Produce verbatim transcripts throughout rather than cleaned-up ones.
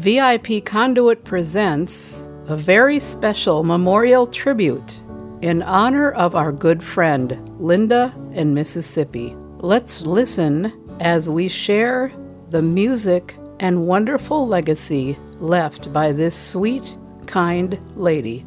V I P Conduit presents a very special memorial tribute in honor of our good friend, Linda in Mississippi. Let's listen as we share the music and wonderful legacy left by this sweet, kind lady.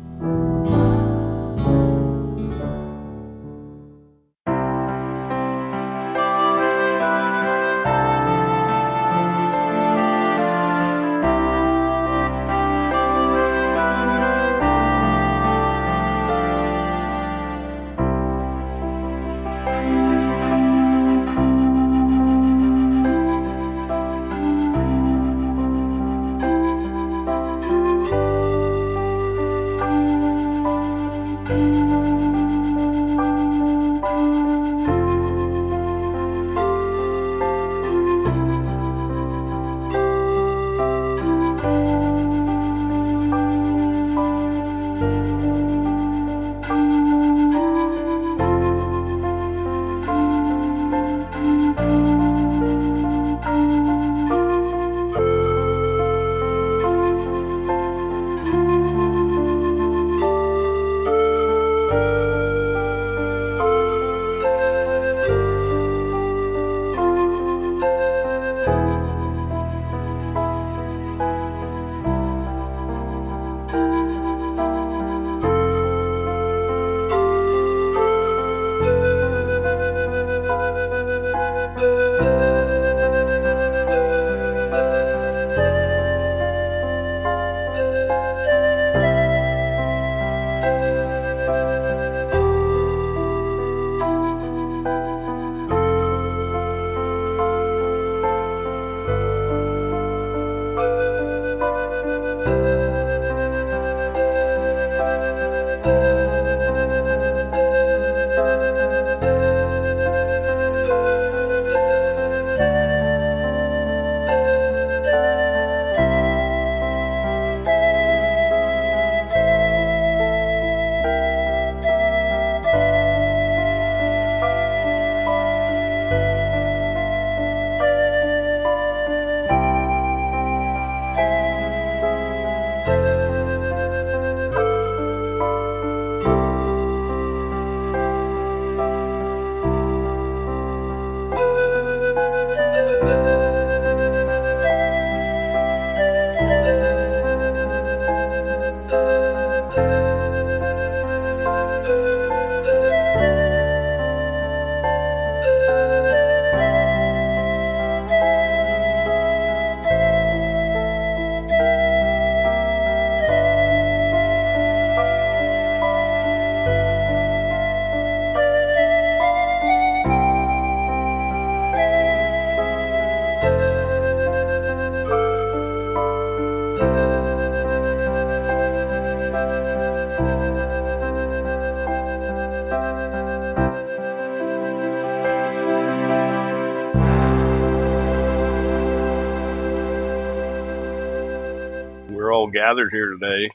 Gathered here today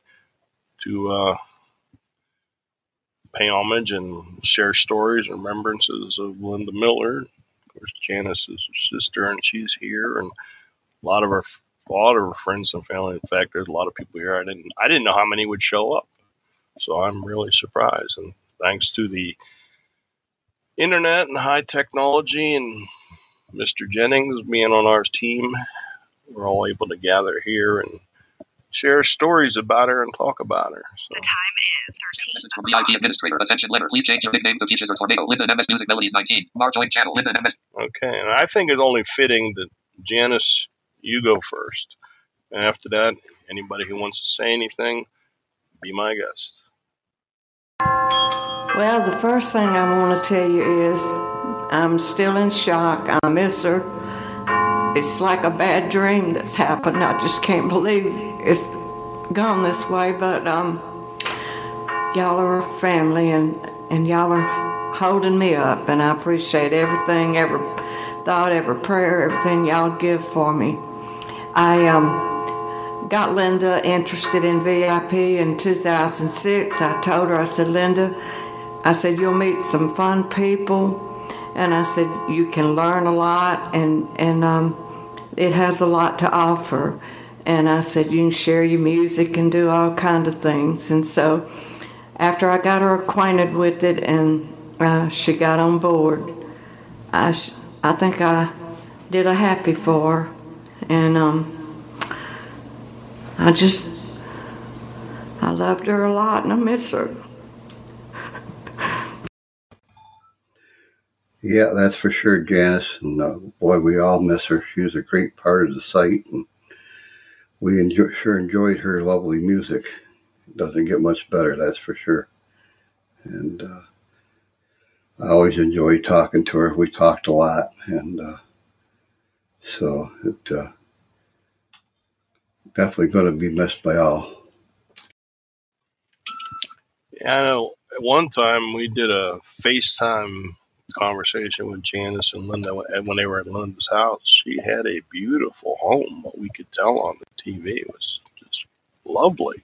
to uh, pay homage and share stories and remembrances of Linda Miller. Of course, Janice is her sister, and she's here, and a lot of our a lot of her friends and family. In fact, there's a lot of people here. I didn't I didn't know how many would show up, so I'm really surprised. And thanks to the internet and high technology and Mister Jennings being on our team, we're all able to gather here and share stories about her and talk about her. So. The time is thirteen. Message from V I P Administrator. Attention letter. Please change your nickname to Peaches or Tornado. Linda and M S Music Melodies nineteen. Mar join channel. Linda and M S. Okay, and I think it's only fitting that Janice, you go first. And after that, anybody who wants to say anything, be my guest. Well, the first thing I want to tell you is I'm still in shock. I miss her. It's like a bad dream that's happened. I just can't believe it's gone this way, but um, y'all are a family, and, and y'all are holding me up, and I appreciate everything, every thought, every prayer, everything y'all give for me. I um, got Linda interested in V I P in two thousand six. I told her, I said, Linda, I said, you'll meet some fun people, and I said, you can learn a lot, and, and um, it has a lot to offer. And I said, you can share your music and do all kinds of things. And so after I got her acquainted with it and uh, she got on board, I, sh- I think I did a happy for her. And um, I just, I loved her a lot and I miss her. Yeah, that's for sure, Janice. And uh, boy, we all miss her. She was a great part of the site, and we enjoy, sure enjoyed her lovely music. It doesn't get much better, that's for sure. And uh, I always enjoyed talking to her. We talked a lot, and uh, so it uh, definitely going to be missed by all. Yeah, I know. At one time, we did a FaceTime conversation with Janice and Linda when they were at Linda's house. She had a beautiful home. What we could tell on the T V it was just lovely.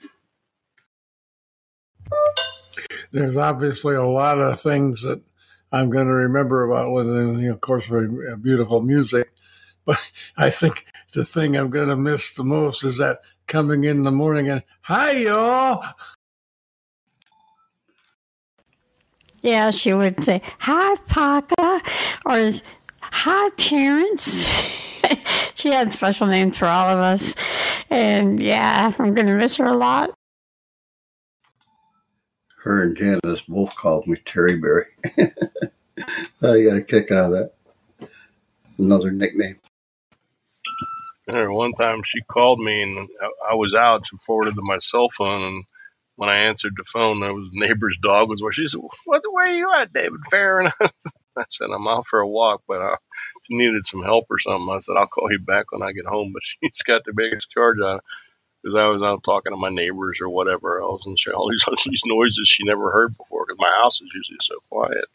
There's obviously a lot of things that I'm going to remember about Linda, and you know, of course, very beautiful music. But I think the thing I'm going to miss the most is that coming in the morning and, hi, y'all. Yeah, she would say, hi, Papa, or hi, parents. She had special names for all of us. And, yeah, I'm going to miss her a lot. Her and Janice both called me Terry Berry. I got a kick out of that. Another nickname. And one time she called me, and I was out. She forwarded to my cell phone, and when I answered the phone, there was neighbor's dog was where. She said, "What? Where are you at, David Farron?" I said, "I'm out for a walk, but I needed some help or something." I said, "I'll call you back when I get home." But she's got the biggest charge on it because I was out talking to my neighbors or whatever else, and she, all these all these noises she never heard before because my house is usually so quiet.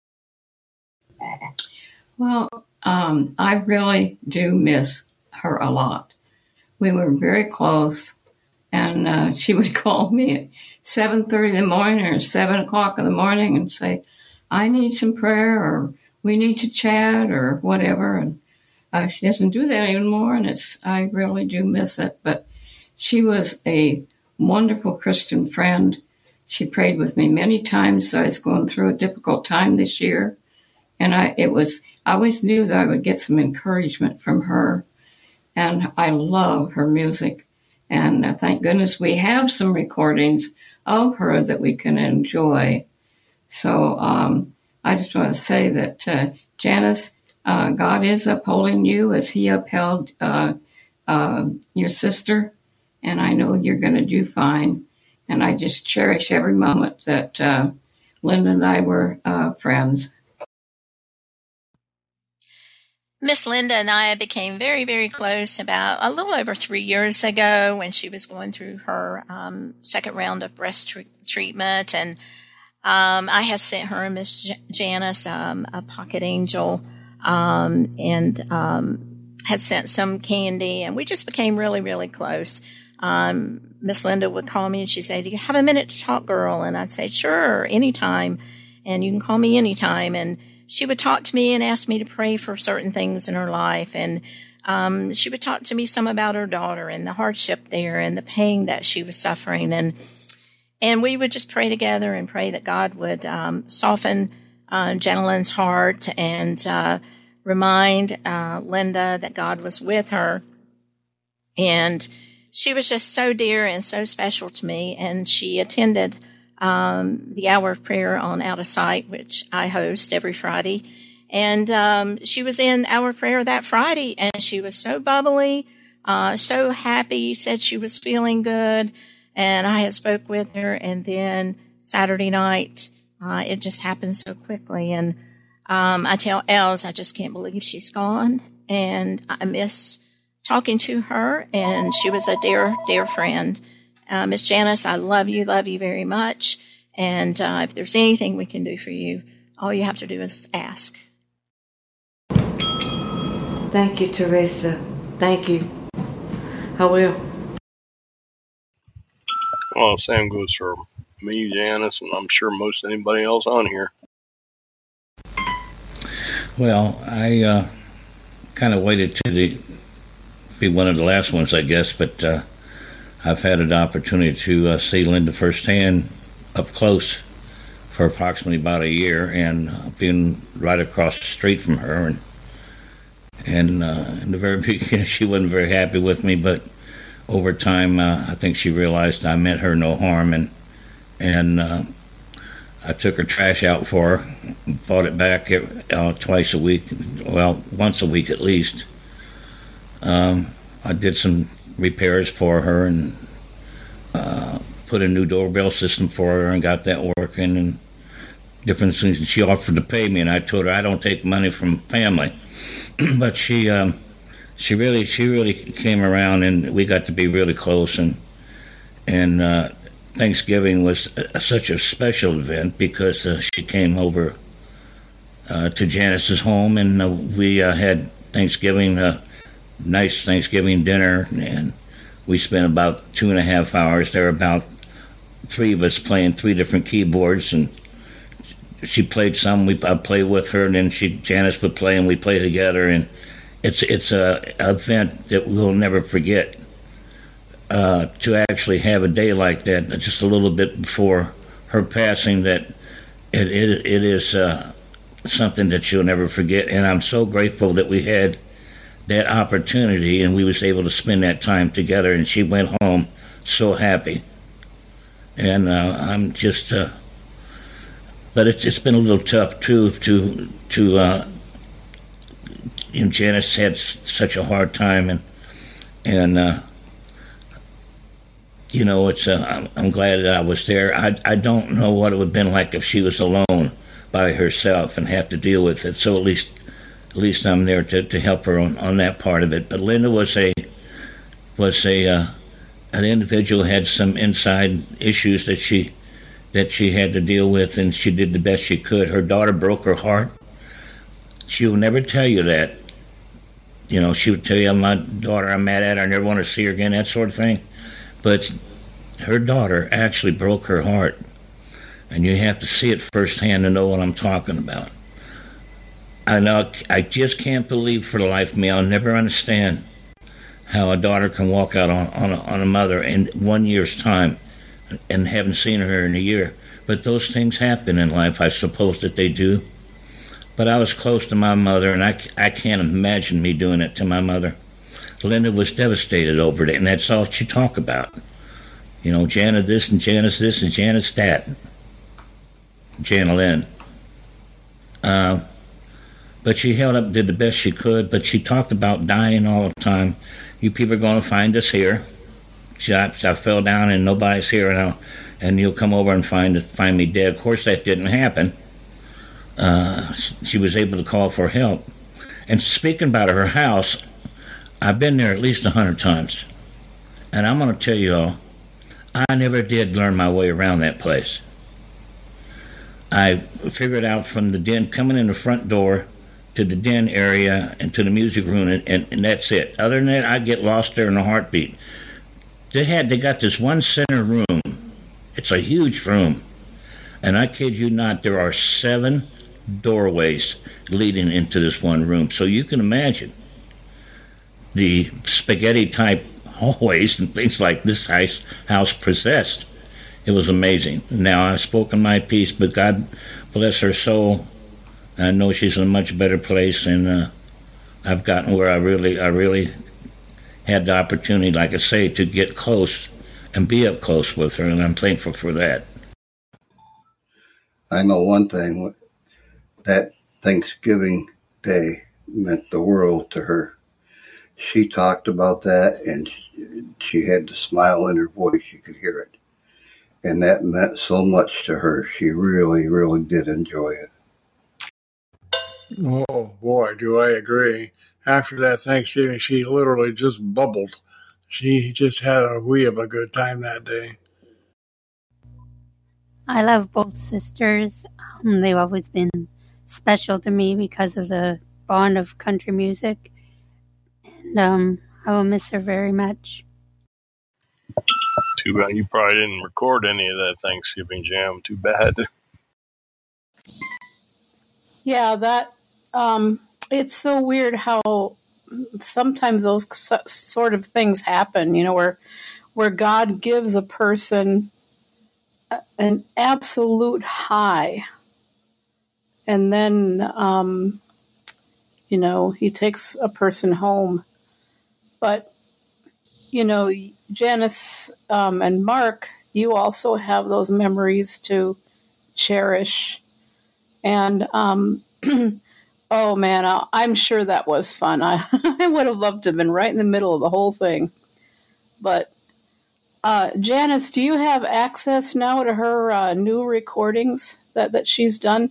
Well, um, I really do miss her a lot. We were very close. And uh, she would call me at seven thirty in the morning or seven o'clock in the morning and say, I need some prayer or we need to chat or whatever. And uh, she doesn't do that anymore, and it's I really do miss it. But she was a wonderful Christian friend. She prayed with me many times. So I was going through a difficult time this year. And I it was I always knew that I would get some encouragement from her. And I love her music. And uh, thank goodness we have some recordings of her that we can enjoy. So um, I just want to say that, uh, Janice, uh, God is upholding you as he upheld uh, uh, your sister. And I know you're going to do fine. And I just cherish every moment that uh, Linda and I were uh, friends. Miss Linda and I became very, very close about a little over three years ago when she was going through her um, second round of breast tre- treatment. And um, I had sent her and Miss J- Janice um, a pocket angel um, and um, had sent some candy. And we just became really, really close. Um, Miss Linda would call me and she'd say, do you have a minute to talk, girl? And I'd say, sure, anytime. And you can call me anytime. And she would talk to me and ask me to pray for certain things in her life. And um, she would talk to me some about her daughter and the hardship there and the pain that she was suffering. And and we would just pray together and pray that God would um, soften uh, Jenilyn's heart and uh, remind uh, Linda that God was with her. And she was just so dear and so special to me. And she attended Um, the Hour of Prayer on Out of Sight, which I host every Friday. And um, she was in Hour of Prayer that Friday, and she was so bubbly, uh, so happy, said she was feeling good. And I had spoke with her, and then Saturday night, uh, it just happened so quickly. And um, I tell Els, I just can't believe she's gone. And I miss talking to her, and she was a dear, dear friend. Uh, Miss Janice, I love you, love you very much. And uh, if there's anything we can do for you, all you have to do is ask. Thank you, Teresa. Thank you. I will. Well, the same goes for me, Janice, and I'm sure most anybody else on here. Well, I uh, kind of waited to the be one of the last ones, I guess, but uh, I've had an opportunity to uh, see Linda firsthand up close for approximately about a year, and uh, being right across the street from her. And, and uh, in the very beginning, she wasn't very happy with me, but over time, uh, I think she realized I meant her no harm, and and uh, I took her trash out for her, bought it back uh, twice a week, well, once a week at least. Um, I did some repairs for her and uh, put a new doorbell system for her and got that working and different things. And she offered to pay me, and I told her I don't take money from family. But she um, she really she really came around, and we got to be really close. And and uh, Thanksgiving was a, such a special event because uh, she came over uh, to Janice's home, and uh, we uh, had Thanksgiving. Uh, nice Thanksgiving dinner, and we spent about two and a half hours. There were about three of us playing three different keyboards, and she played some. We I played with her, and then she Janice would play, and we play together. And it's it's a event that we'll never forget. Uh, to actually have a day like that, just a little bit before her passing, that it it, it is uh, something that you'll never forget. And I'm so grateful that we had that opportunity, and we was able to spend that time together, and she went home so happy. And uh, I'm just, uh, but it's it's been a little tough too to to. Uh, you know, Janice had s- such a hard time, and and uh, you know, it's. Uh, I'm, I'm glad that I was there. I I don't know what it would have been like if she was alone by herself and have to deal with it. So at least. At least I'm there to, to help her on, on that part of it. But Linda was a was a uh, an individual who had some inside issues that she that she had to deal with, and she did the best she could. Her daughter broke her heart. She will never tell you that. You know, she would tell you, "My daughter, I'm mad at her. I never want to see her again," that sort of thing. But her daughter actually broke her heart, and you have to see it firsthand to know what I'm talking about. I know, I just can't believe for the life of me, I'll never understand how a daughter can walk out on, on, a, on a mother in one year's time and haven't seen her in a year. But those things happen in life, I suppose that they do. But I was close to my mother, and I, I can't imagine me doing it to my mother. Linda was devastated over it, and that's all she talked about. You know, Jana this and Janice this and Janice that. Jana Lynn. Uh, But she held up, did the best she could, but she talked about dying all the time. You people are going to find us here. She, I, I fell down and nobody's here now, and you'll come over and find find me dead. Of course, that didn't happen. Uh, she was able to call for help. And speaking about her house, I've been there at least a hundred times. And I'm going to tell you all, I never did learn my way around that place. I figured out from the den, coming in the front door, to the den area and to the music room, and, and, and that's it. Other than that, I get lost there in a heartbeat. They had, they got this one center room. It's a huge room. And I kid you not, there are seven doorways leading into this one room. So you can imagine the spaghetti-type hallways and things like this house, house possessed. It was amazing. Now, I've spoken my piece, but God bless her soul. I know she's in a much better place, and uh, I've gotten where I really, I really had the opportunity, like I say, to get close and be up close with her, and I'm thankful for that. I know one thing, that Thanksgiving Day meant the world to her. She talked about that, and she, she had the smile in her voice. You could hear it. And that meant so much to her. She really, really did enjoy it. Oh, boy, do I agree. After that Thanksgiving, she literally just bubbled. She just had a wee of a good time that day. I love both sisters. Um, they've always been special to me because of the bond of country music. And um, I will miss her very much. Too bad you probably didn't record any of that Thanksgiving jam. Too bad. Yeah, that, um, it's so weird how sometimes those sort of things happen, you know, where where God gives a person an absolute high, and then, um, you know, he takes a person home. But, you know, Janice um, and Mark, you also have those memories to cherish. And, um, oh, man, I'm sure that was fun. I, I would have loved to have been right in the middle of the whole thing. But, uh, Janice, do you have access now to her uh, new recordings that, that she's done?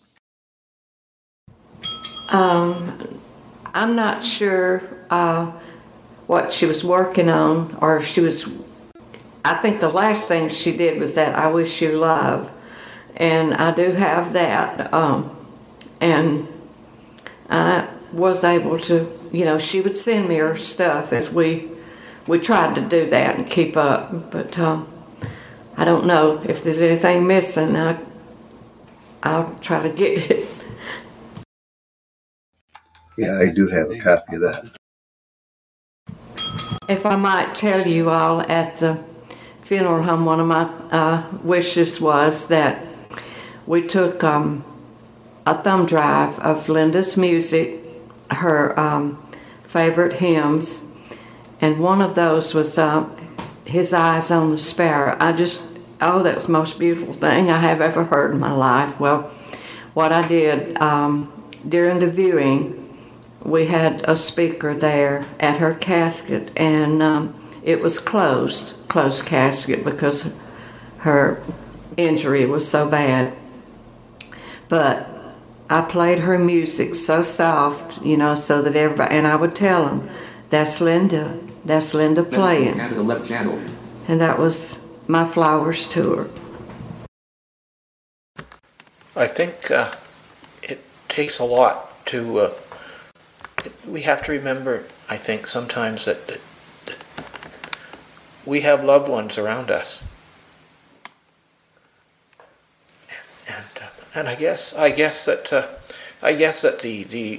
Um, I'm not sure uh, what she was working on, or she was, I think the last thing she did was that I Wish You Love. And I do have that, um, and I was able to, you know, she would send me her stuff as we we tried to do that and keep up. But um, I don't know if there's anything missing. I, I'll try to get it. Yeah, I do have a copy of that. If I might tell you all, at the funeral home, one of my uh, wishes was that we took um, a thumb drive of Linda's music, her um, favorite hymns, and one of those was uh, His Eyes on the Sparrow. I just, oh, that was the most beautiful thing I have ever heard in my life. Well, what I did um, during the viewing, we had a speaker there at her casket, and um, it was closed, closed casket, because her injury was so bad. But I played her music so soft, you know, so that everybody, and I would tell them, that's Linda, that's Linda playing. And that was my flowers to her. I think uh, it takes a lot to, uh, it, we have to remember, I think, sometimes that, that, that we have loved ones around us. And uh, And I guess I guess that uh, I guess that the the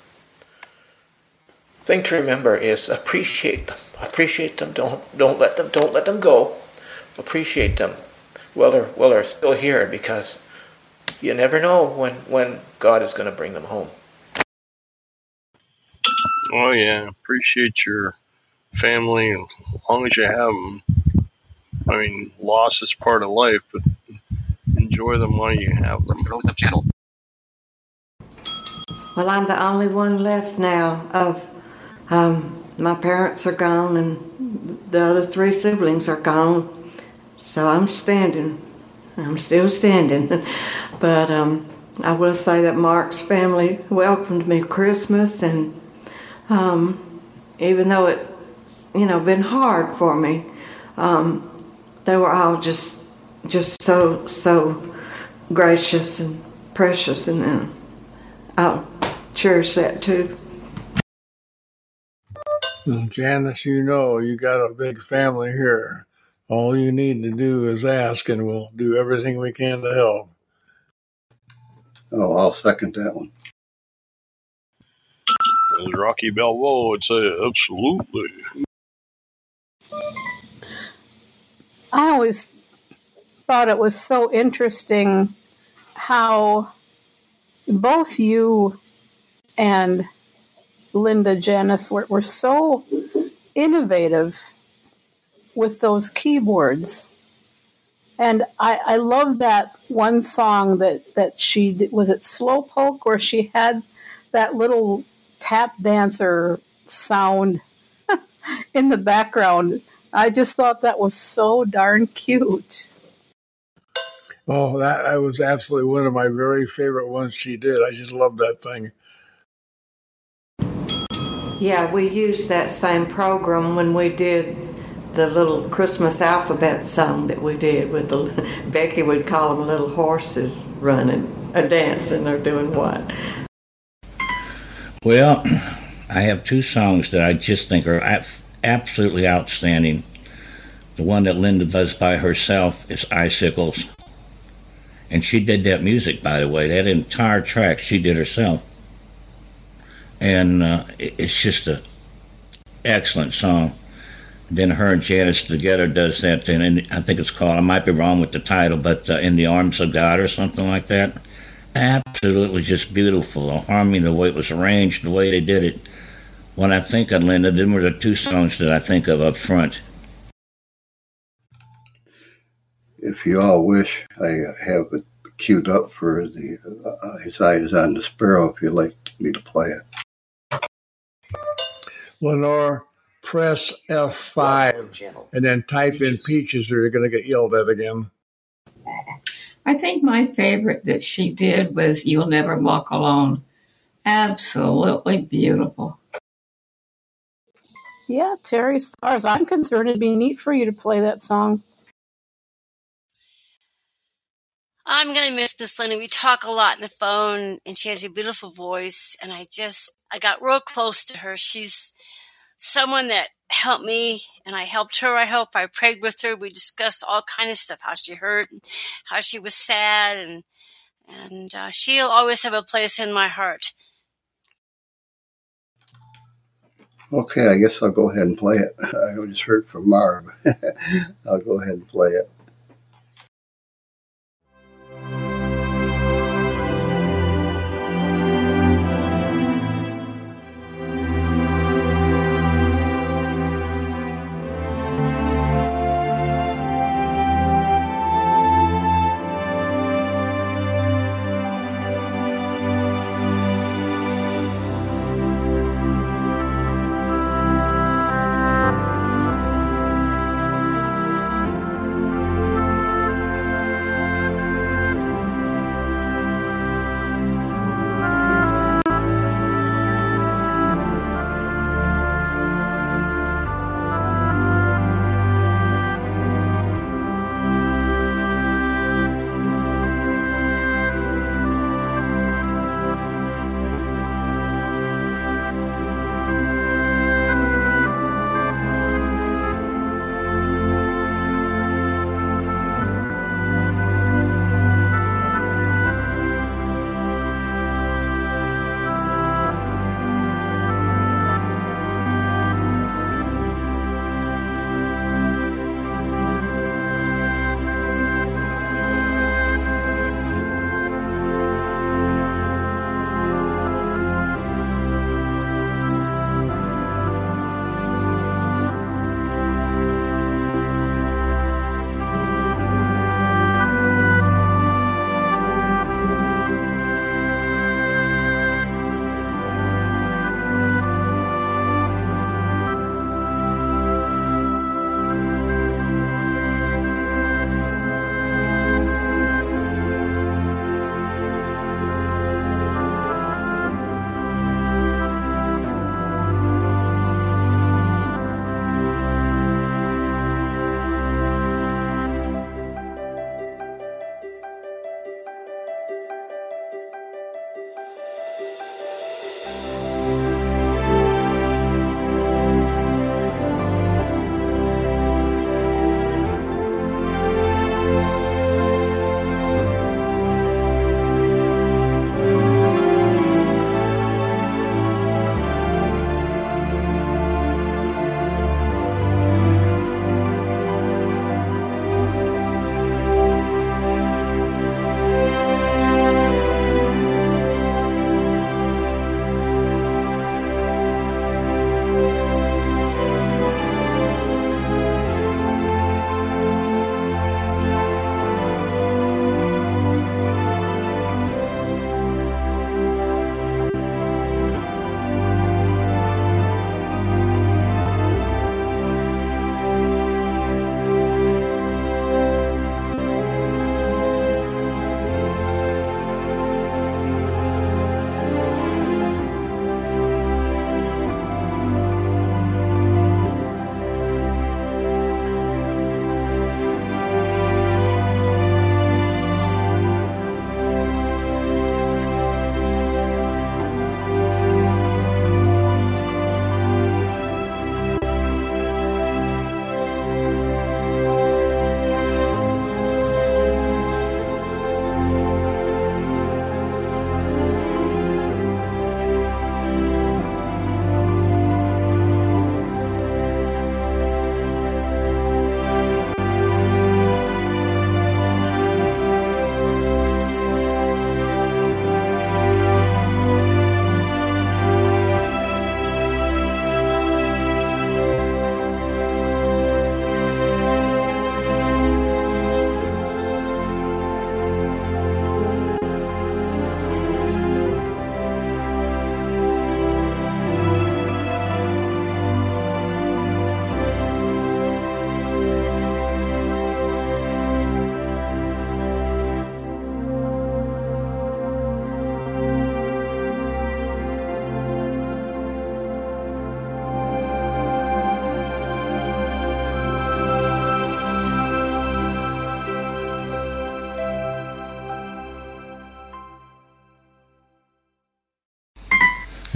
thing to remember is appreciate them. Appreciate them. Don't don't let them don't let them go. Appreciate them while they're while they're still here, because you never know when, when God is going to bring them home. Oh yeah, appreciate your family, and as long as you have them. I mean, loss is part of life, but enjoy them while you have them. Well, I'm the only one left now. Of um, my parents are gone, and the other three siblings are gone. So I'm standing. I'm still standing. But um, I will say that Mark's family welcomed me Christmas, and um, even though it's, you know, been hard for me, um, they were all just just so so gracious and precious, and uh, I'll cherish that too. Well, Janice, you know you got a big family here. All you need to do is ask, and we'll do everything we can to help. Oh, I'll second that one. As Rocky Balboa would say, absolutely. I always thought it was so interesting how both you and Linda Janice were, were so innovative with those keyboards. And I, I love that one song that, that she did, was it Slowpoke, where she had that little tap dancer sound in the background. I just thought that was so darn cute. Oh, that, that was absolutely one of my very favorite ones she did. I just love that thing. Yeah, we used that same program when we did the little Christmas alphabet song that we did with the, Becky would call them little horses running, a dancing or doing what. Well, I have two songs that I just think are absolutely outstanding. The one that Linda does by herself is Icicles. And she did that music, by the way. That entire track she did herself. and uh, it's just a excellent song. Then her and Janice together does that, and I think it's called, I might be wrong with the title, but uh, In the Arms of God or something like that. Absolutely just beautiful. The harmony, the way it was arranged, the way they did it. When I think of Linda, then were the two songs that I think of up front. If you all wish, I have it queued up for the uh, His Eyes on the Sparrow, if you'd like me to play it. Lenore, press F five and then type in Peaches or you're going to get yelled at again. I think my favorite that she did was You'll Never Walk Alone. Absolutely beautiful. Yeah, Terry, as far as I'm concerned, it'd be neat for you to play that song. I'm going to miss Miss Linda. We talk a lot on the phone, and she has a beautiful voice, and I just, I got real close to her. She's someone that helped me, and I helped her, I hope. I prayed with her. We discussed all kind of stuff, how she hurt, and how she was sad, and and uh, she'll always have a place in my heart. Okay, I guess I'll go ahead and play it. I just heard from Marv. I'll go ahead and play it.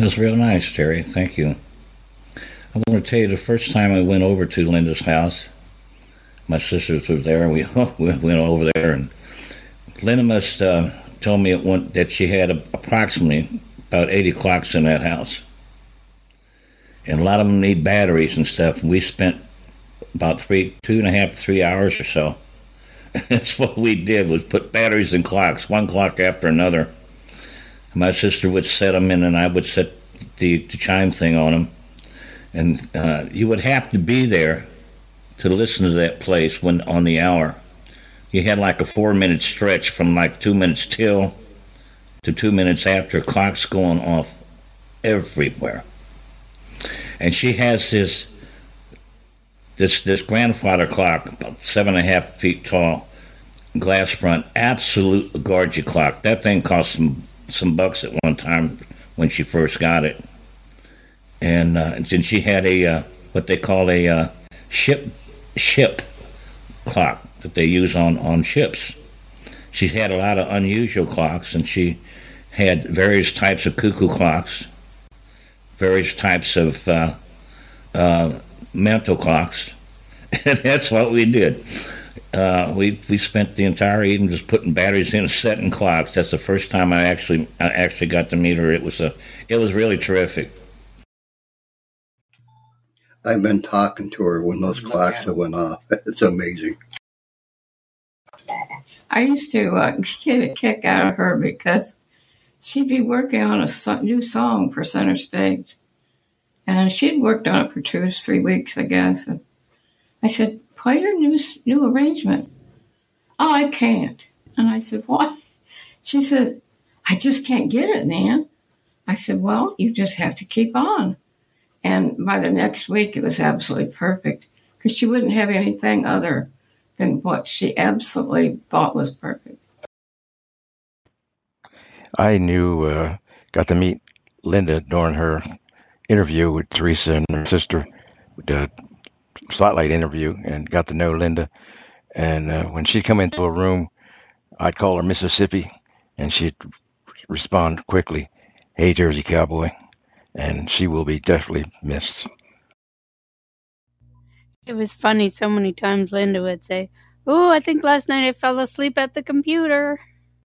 That was real nice, Terry. Thank you. I want to tell you the first time I went over to Linda's house, my sisters were there, and we, we went over there, and Linda must uh, told me it went, that she had a, approximately about eighty clocks in that house. And a lot of them need batteries and stuff. And we spent about three, two and a half, three hours or so. That's what we did, was put batteries in clocks, one clock after another. My sister would set them in, and I would set the, the chime thing on them. And uh, you would have to be there to listen to that place when on the hour. You had like a four-minute stretch from like two minutes till to two minutes after, clocks going off everywhere. And she has this this this grandfather clock, about seven and a half feet tall, glass front, absolute Gorgie clock. That thing cost some some bucks at one time when she first got it. And uh, and she had a uh, what they call a uh, ship ship clock that they use on, on ships. She had a lot of unusual clocks, and she had various types of cuckoo clocks, various types of uh, uh, mental clocks, and that's what we did. Uh, we we spent the entire evening just putting batteries in and setting clocks. That's the first time I actually I actually got to meet her. It was a it was really terrific. I've been talking to her when those clocks have went off. It's amazing. I used to uh, get a kick out of her because she'd be working on a so- new song for Center Stage. And she'd worked on it for two or three weeks, I guess. And I said, play your new, new arrangement. Oh, I can't. And I said, what? She said, I just can't get it, Nan. I said, well, you just have to keep on. And by the next week, it was absolutely perfect because she wouldn't have anything other than what she absolutely thought was perfect. I knew, uh, got to meet Linda during her interview with Teresa and her sister, the Spotlight interview, and got to know Linda. And uh, when she'd come into a room, I'd call her Mississippi, and she'd respond quickly, hey, Jersey Cowboy. And she will be definitely missed. It was funny, so many times Linda would say, oh, I think last night I fell asleep at the computer.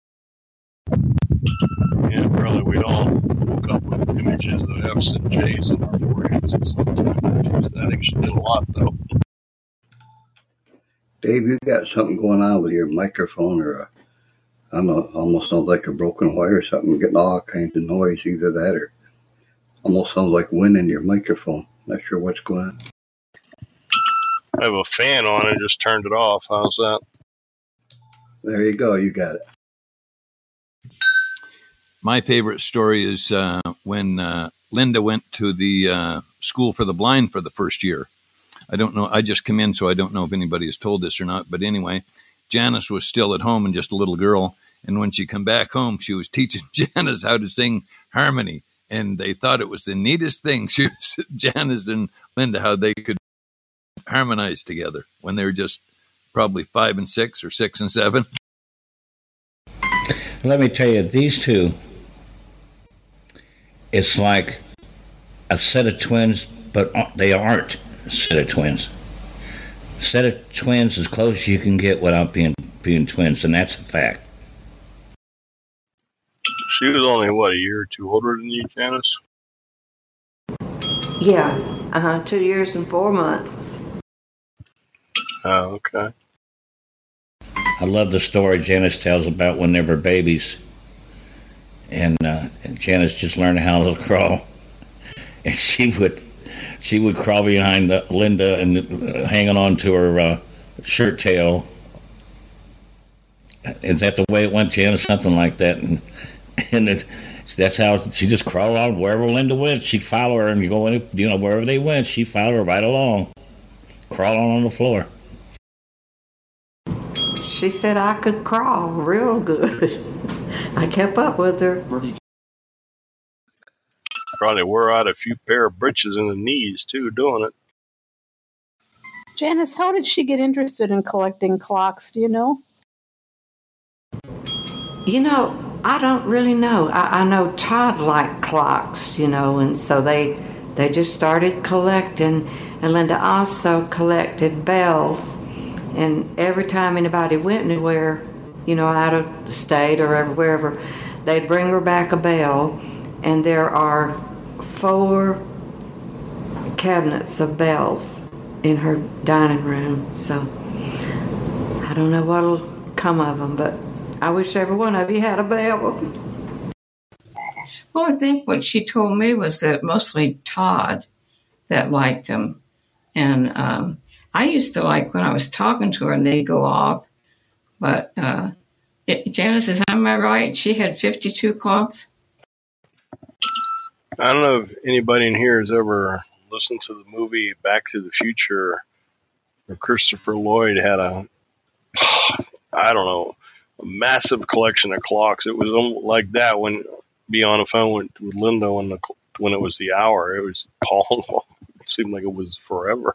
Yeah, really, we'd all woke up with images of F's and J's in our foreheads at some time. I think she did a lot, though. Dave, you got something going on with your microphone, or a, I don't know, almost sounds like a broken wire or something, getting all kinds of noise, either that or almost sounds like wind in your microphone. Not sure what's going on. I have a fan on and just turned it off. How's that? There you go. You got it. My favorite story is uh, when uh, Linda went to the uh, School for the Blind for the first year. I don't know. I just come in, so I don't know if anybody has told this or not. But anyway, Janice was still at home and just a little girl. And when she come back home, she was teaching Janice how to sing harmony. And they thought it was the neatest thing. She was, Janice and Linda, how they could harmonize together when they were just probably five and six or six and seven. Let me tell you, these two, it's like a set of twins, but they aren't a set of twins. A set of twins as close as you can get without being being twins, and that's a fact. She was only, what, a year or two older than you, Janice? Yeah, uh-huh, two years and four months. Oh, okay. I love the story Janice tells about when they were babies. And, uh, and Janice just learned how to crawl. And she would she would crawl behind the, Linda and uh, hanging on to her uh, shirt tail. Is that the way it went, Janice? Something like that. And, and it, that's how she just crawled on wherever Linda went. She'd follow her, and you go, you know, wherever they went, she'd follow her right along, crawling on the floor. She said I could crawl real good. I kept up with her. Probably wore out a few pair of breeches in the knees, too, doing it. Janice, how did she get interested in collecting clocks? Do you know? You know, I don't really know. I, I know Todd liked clocks, you know, and so they they just started collecting. And Linda also collected bells. And every time anybody went anywhere, you know, out of the state or wherever, they'd bring her back a bell. And there are four cabinets of bells in her dining room. So I don't know what'll come of them, but I wish every one of you had a bell. Well, I think what she told me was that mostly Todd that liked them. And um, I used to like when I was talking to her and they'd go off. But uh, it, Janice, is am I right? She had fifty-two clocks? I don't know if anybody in here has ever listened to the movie Back to the Future, where Christopher Lloyd had a, I don't know, a massive collection of clocks. It was like that when be on the phone with, with Linda when the when it was the hour. It was called. It seemed like it was forever.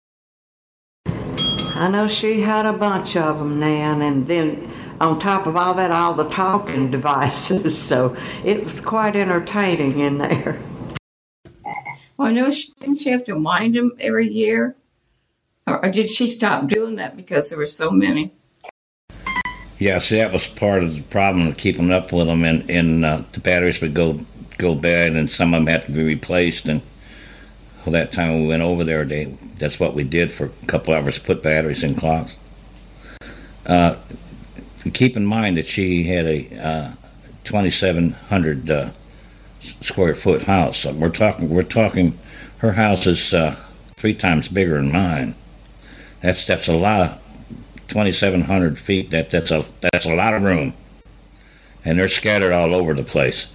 I know she had a bunch of them, Nan, and then on top of all that, all the talking devices. So it was quite entertaining in there. Well, I know she didn't she have to wind them every year, or, or did she stop doing that because there were so many? Yeah, see, that was part of the problem of keeping up with them, and, and uh, the batteries would go go bad, and some of them had to be replaced. And well, that time we went over there, they, that's what we did for a couple hours, put batteries in clocks. Uh, keep in mind that she had a uh, twenty-seven hundred uh, square foot house. So we're talking, we're talking, her house is uh, three times bigger than mine. That's that's a lot of. twenty-seven hundred feet, that, that's a that's a lot of room. And they're scattered all over the place.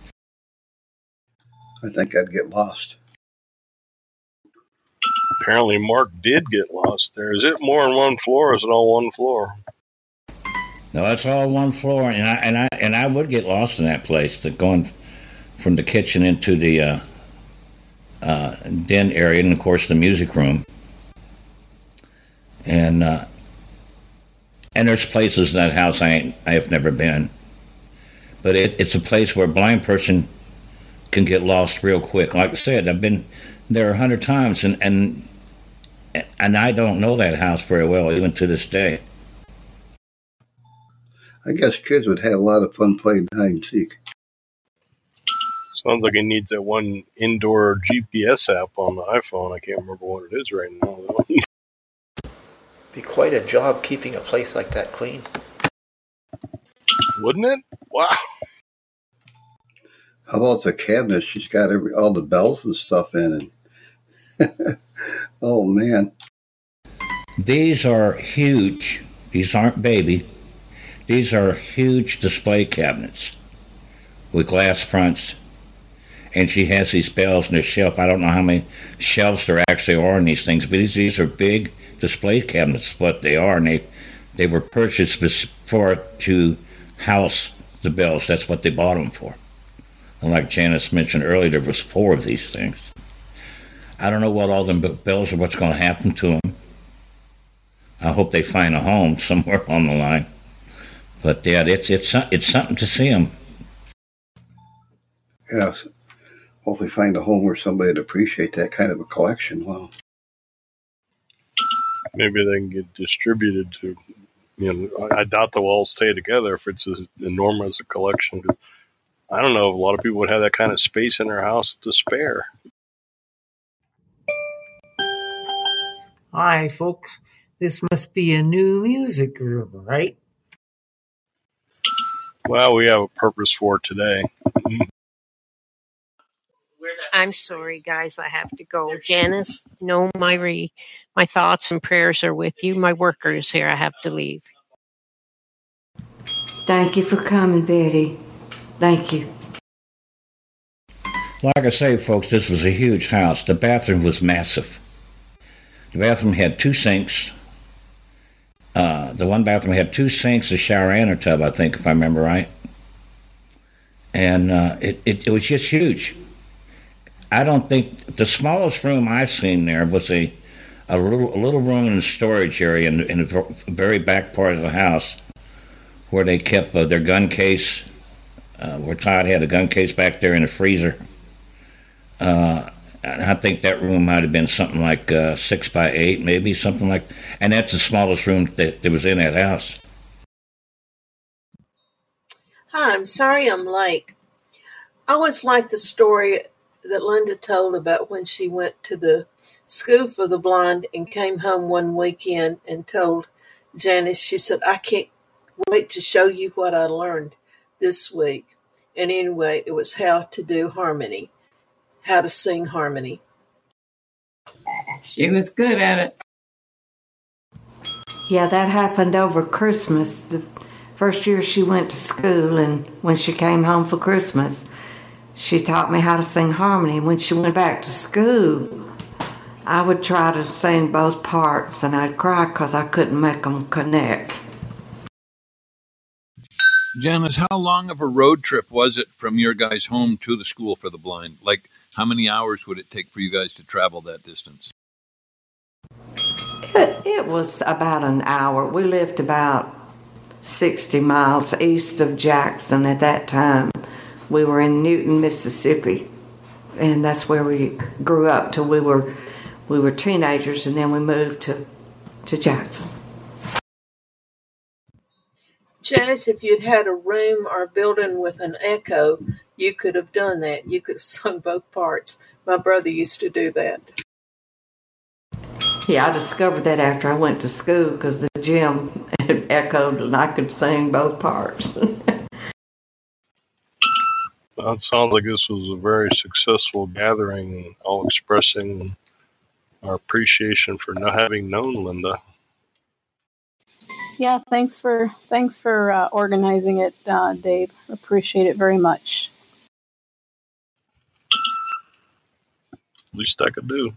I think I'd get lost. Apparently Mark did get lost there. Is it more than one floor, or is it all one floor? No, it's all one floor, and I and I and I would get lost in that place, the, going from the kitchen into the uh, uh, den area, and of course the music room. And uh, And there's places in that house I ain't, I have never been. But it, it's a place where a blind person can get lost real quick. Like I said, I've been there a hundred times, and, and and I don't know that house very well, even to this day. I guess kids would have a lot of fun playing hide and seek. Sounds like it needs that one indoor G P S app on the iPhone. I can't remember what it is right now, though. Be quite a job keeping a place like that clean. Wouldn't it? Wow. How about the cabinet? She's got every all the bells and stuff in it. Oh, man. These are huge. These aren't baby. These are huge display cabinets with glass fronts. And she has these bells in the shelf. I don't know how many shelves there actually are in these things, but these, these are big display cabinets, what they are, and they they were purchased for to house the bells. That's what they bought them for. And like Janice mentioned earlier, there was four of these things. I don't know what all them bells are, what's going to happen to them. I hope they find a home somewhere on the line. But yeah, it's it's it's something to see them. Yes. Hopefully find a home where somebody would appreciate that kind of a collection. Wow. Maybe they can get distributed to, you know, I doubt they'll all stay together if it's as enormous a collection. I don't know if a lot of people would have that kind of space in their house to spare. Hi, folks. This must be a new music room, right? Well, we have a purpose for it today. I'm sorry, guys. I have to go. Janice, no, my re- my thoughts and prayers are with you. My worker is here. I have to leave. Thank you for coming, Betty. Thank you. Like I say, folks, this was a huge house. The bathroom was massive. The bathroom had two sinks. Uh, the one bathroom had two sinks, a shower, and a tub, I think, if I remember right. And uh, it, it, it was just huge. I don't think the smallest room I've seen there was a a little a little room in the storage area in, in the very back part of the house, where they kept uh, their gun case uh, where Todd had a gun case back there in the freezer. Uh, I think that room might have been something like uh, six by eight, maybe something like. And that's the smallest room that, that was in that house. Hi, I'm sorry I'm late. I always liked the story that Linda told about when she went to the School for the Blind and came home one weekend and told Janice, she said, I can't wait to show you what I learned this week. And anyway, it was how to do harmony, how to sing harmony. She was good at it. Yeah, that happened over Christmas. The first year she went to school, and when she came home for Christmas, she taught me how to sing harmony. When she went back to school, I would try to sing both parts, and I'd cry because I couldn't make them connect. Janice, how long of a road trip was it from your guys' home to the School for the Blind? Like, how many hours would it take for you guys to travel that distance? It, it was about an hour. We lived about sixty miles east of Jackson at that time. We were in Newton, Mississippi, and that's where we grew up till we were we were teenagers, and then we moved to, to Jackson. Janice, if you'd had a room or a building with an echo, you could have done that. You could have sung both parts. My brother used to do that. Yeah, I discovered that after I went to school because the gym had echoed and I could sing both parts. Well, it sounds like this was a very successful gathering, all expressing our appreciation for not having known Linda. Yeah, thanks for thanks for uh, organizing it, uh, Dave. Appreciate it very much. Least I could do.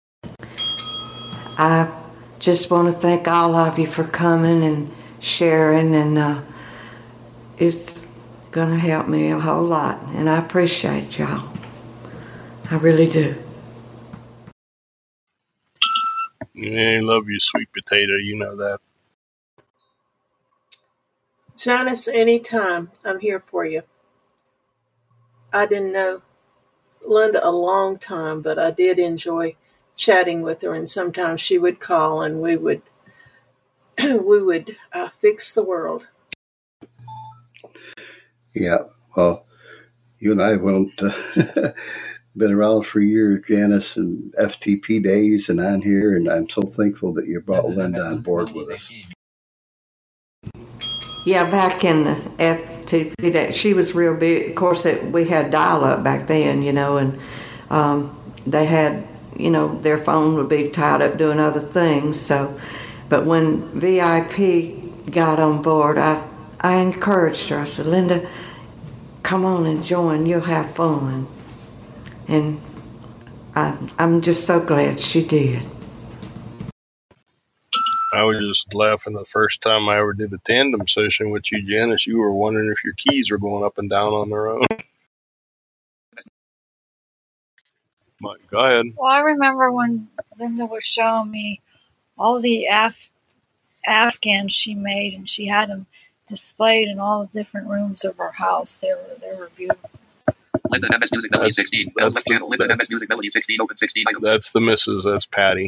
I just want to thank all of you for coming and sharing, and uh, it's going to help me a whole lot, and I appreciate y'all. I really do. I love you, sweet potato. You know that. Janice, anytime. I'm here for you. I didn't know Linda a long time, but I did enjoy chatting with her, and sometimes she would call and we would we would uh, fix the world. Yeah, well, you and I went uh, been around for years, Janice, and F T P days and on here, and I'm so thankful that you brought Linda on board with us. Yeah, back in the F T P days, she was real big. Of course, it, we had dial-up back then, you know, and um, they had, you know, their phone would be tied up doing other things. So, but when V I P got on board, I I encouraged her. I said, Linda, come on and join. You'll have fun. And I, I'm just so glad she did. I was just laughing the first time I ever did a tandem session with you, Janice. You were wondering if your keys were going up and down on their own. But go ahead. Well, I remember when Linda was showing me all the Af- Afghans she made, and she had them displayed in all the different rooms of her house. They were they were beautiful. Linda M S Music Melody sixteen. That's the, channel. Linda M S Music Melody sixteen. Open sixteen items. That's the missus. That's Patty.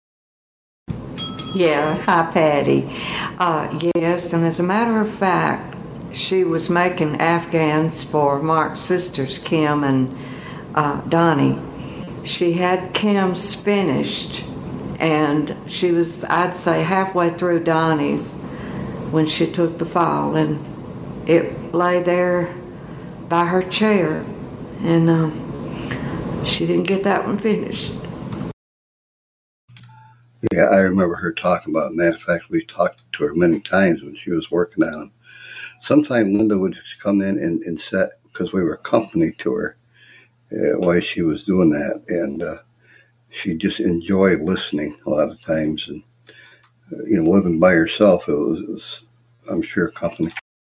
Yeah, hi, Patty. Uh, yes, and as a matter of fact, she was making Afghans for Mark's sisters, Kim and uh, Donnie. She had Kim's finished, and she was, I'd say, halfway through Donnie's when she took the fall, and it lay there by her chair, and um, she didn't get that one finished. Yeah, I remember her talking about it. Matter of fact, we talked to her many times when she was working on them. Sometimes Linda would just come in and, and sit, because we were company to her uh, while she was doing that, and uh, she just enjoyed listening a lot of times. And uh, you know, living by herself, it was, it was, I'm sure, company.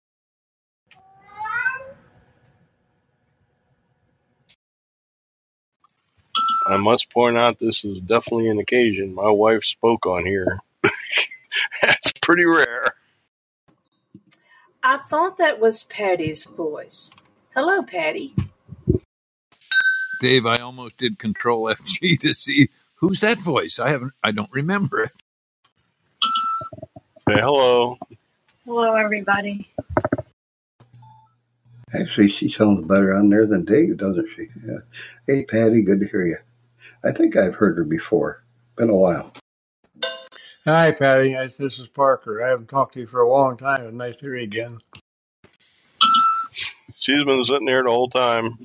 I must point out this is definitely an occasion. My wife spoke on here. That's pretty rare. I thought that was Patty's voice. Hello, Patty. Dave, I almost did Control F G to see who's that voice. I haven't. I don't remember it. Say hello. Hello, everybody. Actually, she sounds better on there than Dave, doesn't she? Yeah. Hey, Patty, good to hear you. I think I've heard her before. Been a while. Hi, Patty. This is Parker. I haven't talked to you for a long time. It's nice to hear you again. She's been sitting there the whole time.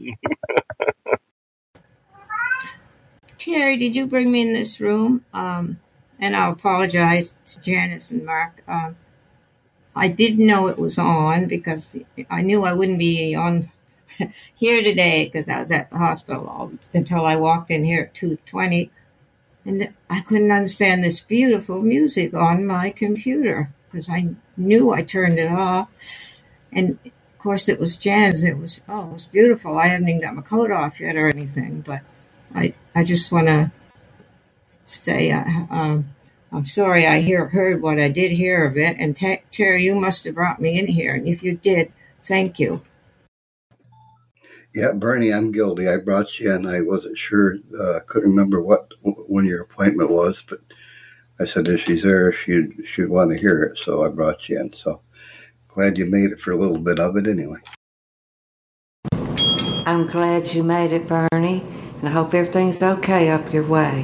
Terry, did you bring me in this room? Um, and I'll apologize to Janice and Mark. Um, I didn't know it was on because I knew I wouldn't be on here today because I was at the hospital until I walked in here at two twenty. And I couldn't understand this beautiful music on my computer because I knew I turned it off. And, of course, it was jazz. It was, oh, it was beautiful. I haven't even got my coat off yet or anything. But I I just want to say uh, um, I'm sorry I hear, heard what I did hear of it. And te- Terry, you must have brought me in here. And if you did, thank you. Yeah, Bernie, I'm guilty. I brought you in. I wasn't sure. Uh, couldn't remember what when your appointment was, but I said if she's there, she'd, she'd want to hear it. So I brought you in. So glad you made it for a little bit of it anyway. I'm glad you made it, Bernie, and I hope everything's okay up your way.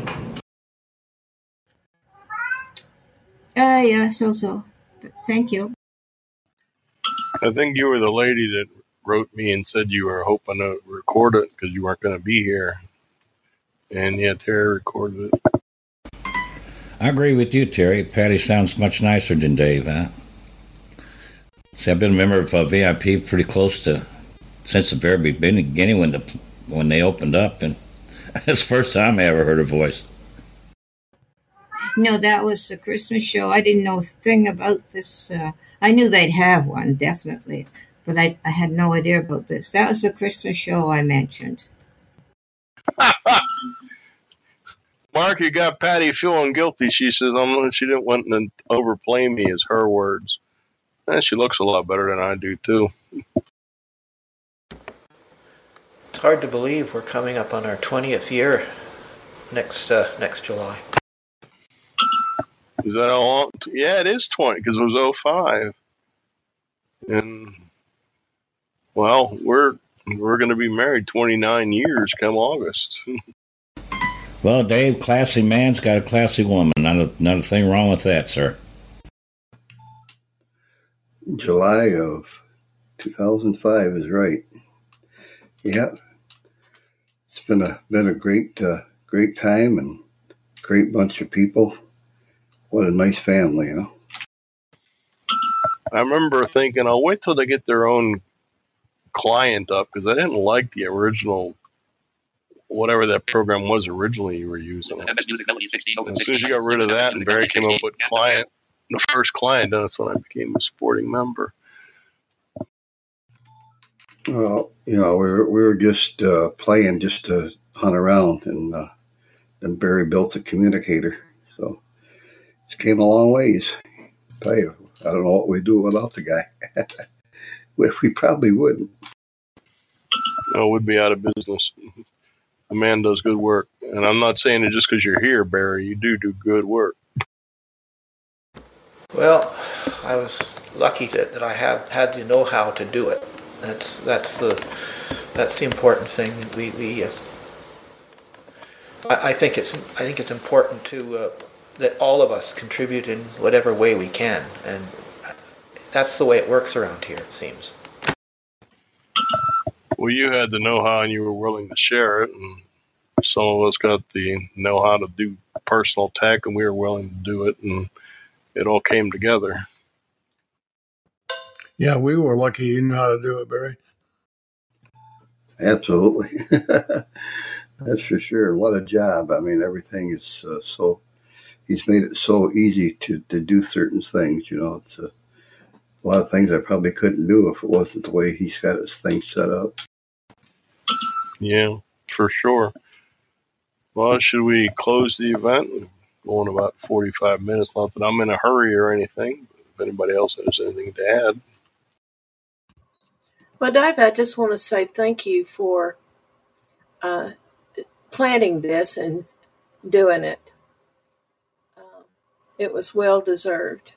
Uh, yeah, so so. But thank you. I think you were the lady that wrote me and said you were hoping to record it because you weren't going to be here. And yeah, Terry recorded it. I agree with you, Terry. Patty sounds much nicer than Dave, huh? See, I've been a member of uh, V I P pretty close to since the very beginning when the when they opened up, and it's the first time I ever heard a voice. No, that was the Christmas show. I didn't know a thing about this. Uh, I knew they'd have one, definitely, but I, I had no idea about this. That was the Christmas show I mentioned. Mark, you got Patty feeling guilty. She says I'm, she didn't want to overplay me, is her words. And she looks a lot better than I do, too. It's hard to believe we're coming up on our twentieth year next uh, next July. Is that all? Yeah, it is twenty because it was oh five. And, well, we're we're going to be married twenty-nine years come August. Well, Dave, classy man's got a classy woman. Not a, not a thing wrong with that, sir. July of two thousand five is right. Yeah, it's been a been a great uh, great time and great bunch of people. What a nice family, you know. I remember thinking, I'll wait till they get their own client up because I didn't like the original, whatever that program was originally you were using. M S Music Melody sixteen, As soon as you got rid of that and Barry came up with client, the first client, that's when I became a supporting member. Well, you know, we were, we were just uh, playing just to hunt around, and uh, then Barry built the communicator. So it came a long ways. I tell you, I don't know what we'd do without the guy. we, we probably wouldn't. No, we'd be out of business. The man does good work. And I'm not saying it just because you're here, Barry. You do do good work. Well, I was lucky that, that I have had the know-how to do it. That's that's the that's the important thing. We we uh, I, I think it's I think it's important to uh, that all of us contribute in whatever way we can, and that's the way it works around here. It seems. Well, you had the know-how and you were willing to share it, and some of us got the know-how to do personal tech, and we were willing to do it, and it all came together. Yeah, we were lucky you knew how to do it, Barry. Absolutely. That's for sure. What a job. I mean, everything is uh, so, he's made it so easy to, to do certain things, you know. It's a, a lot of things I probably couldn't do if it wasn't the way he's got his thing set up. Yeah, for sure. Well, should we close the event? We're going about forty-five minutes. Not that I'm in a hurry or anything. If anybody else has anything to add. Well, Dave, I just want to say thank you for uh, planning this and doing it. Um, it was well deserved.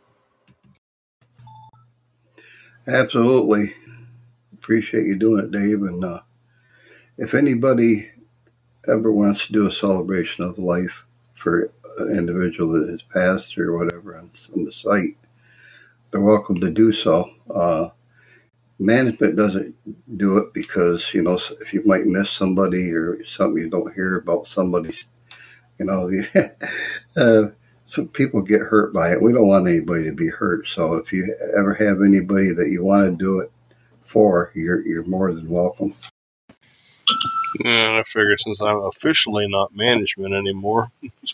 Absolutely. Appreciate you doing it, Dave. And uh, if anybody ever wants to do a celebration of life for an individual that has passed or whatever on, on the site, they're welcome to do so. Uh, management doesn't do it because, you know, if you might miss somebody or something you don't hear about somebody, you know, uh, some people get hurt by it. We don't want anybody to be hurt. So if you ever have anybody that you want to do it for, you're you're more than welcome. Yeah, and I figure since I'm officially not management anymore.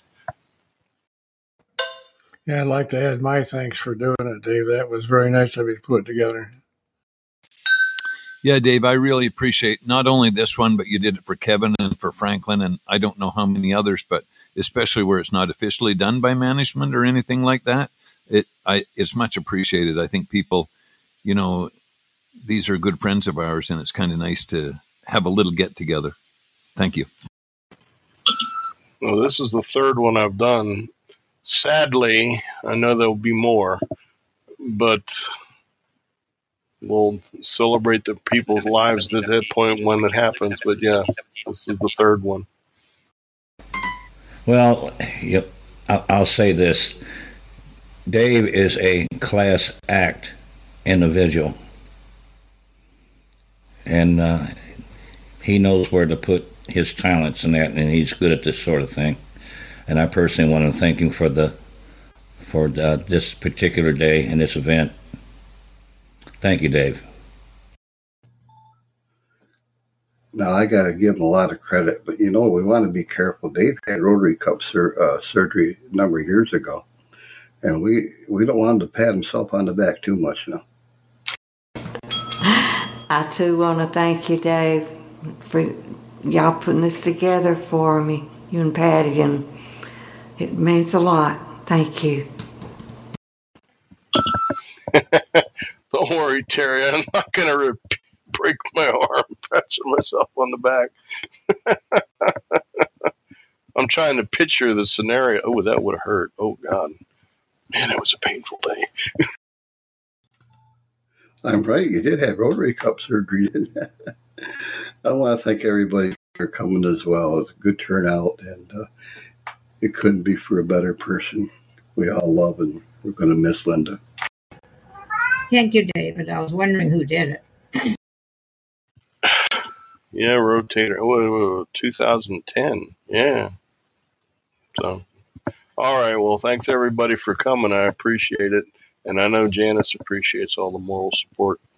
Yeah, I'd like to add my thanks for doing it, Dave. That was very nice of you to put together. Yeah, Dave, I really appreciate not only this one, but you did it for Kevin and for Franklin, and I don't know how many others, but especially where it's not officially done by management or anything like that. It I it's much appreciated. I think people, you know, these are good friends of ours, and it's kind of nice to have a little get together. Thank you. Well, this is the third one I've done. Sadly, I know there'll be more, but we'll celebrate the people's lives at that point when it happens. But yeah, this is the third one. Well, you, I'll say this. Dave is a class act individual. And uh, he knows where to put his talents in that, and he's good at this sort of thing. And I personally want to thank him for the for the, this particular day and this event. Thank you, Dave. Now, I got to give him a lot of credit, but, you know, we want to be careful. Dave had Rotary Cup sur- uh, surgery a number of years ago, and we, we don't want him to pat himself on the back too much now. I, too, want to thank you, Dave, for y'all putting this together for me, you and Patty, and it means a lot. Thank you. Don't worry, Terry. I'm not going to re- break my arm patching myself on the back. I'm trying to picture the scenario. Oh, that would have hurt. Oh, God. Man, it was a painful day. I'm right. You did have Rotary Cup surgery, didn't you? I want to thank everybody for coming as well. It's a good turnout, and uh, it couldn't be for a better person. We all love and we're going to miss Linda. Thank you, David. I was wondering who did it. Yeah, Rotator. Oh, two thousand ten. Yeah. So, all right. Well, thanks everybody for coming. I appreciate it. And I know Janice appreciates all the moral support.